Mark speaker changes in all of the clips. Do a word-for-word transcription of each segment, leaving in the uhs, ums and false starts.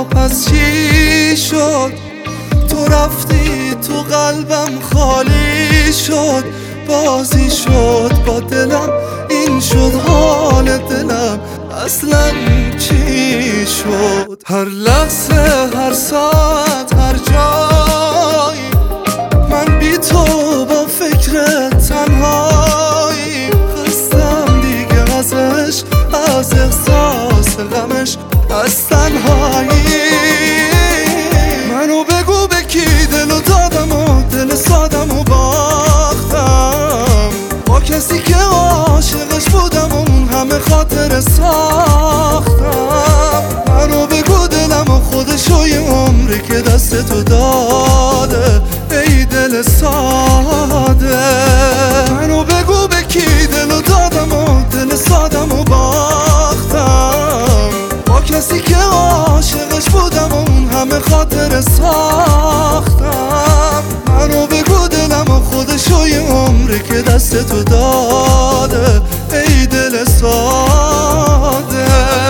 Speaker 1: پس چی شد؟ تو رفتی تو قلبم خالی شد، بازی شد با دلم، این شد حال دلم، اصلا چی شد؟ هر لحظه هر ساعت هر جایی من بی تو با فکر تنهایی، خستم دیگه ازش، از احساس غمش، از تنهایی. منو بگو به کی دلو دادم و دل سادم و باختم، با کسی که عاشقش بودم و اون همه خاطر ساختم. منو بگو دلم و خودشو یه عمری که دست تو داده، ای دل ساده. منو بگو به کی دلو دادم و دل سادم و باختم، با کسی که عاشقش بودم و اون همه خاطر ساختم. منو بگو دلم و خودشو یه عمری که دست تو داده، ای دل ساده.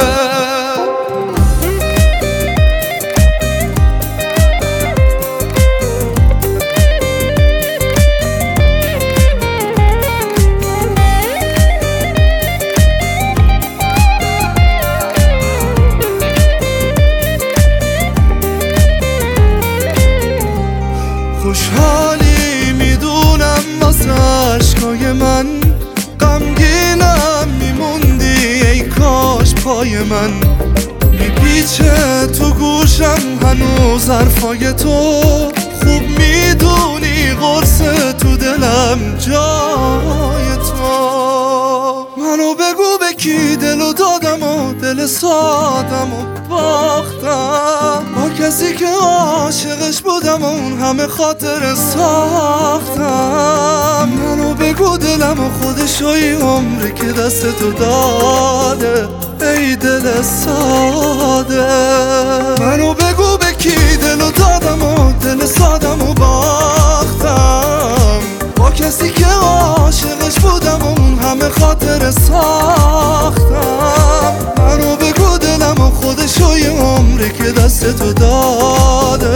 Speaker 1: خوشحالی میدونم واسه عشقای من، غمگینم میموندی ای کاش پای من، میپیچه تو گوشم هنوز حرفای تو، خوب میدونی قرص تو دلم جای تو. منو بگو به کی دلو دادم و دل سادم و باختم، با کسی که عاشقش بودم و اون همه خاطر ساختم. منو بگو دلم و خودشو یه عمری که دست تو داده، ای دل ساده. منو بگو به کی دلو دادم و دل سادم و باختم، با کسی که عاشقش بودم و اون همه خاطر ساختم. منو بگو دلم و خودشو یه عمری که دست تو داده،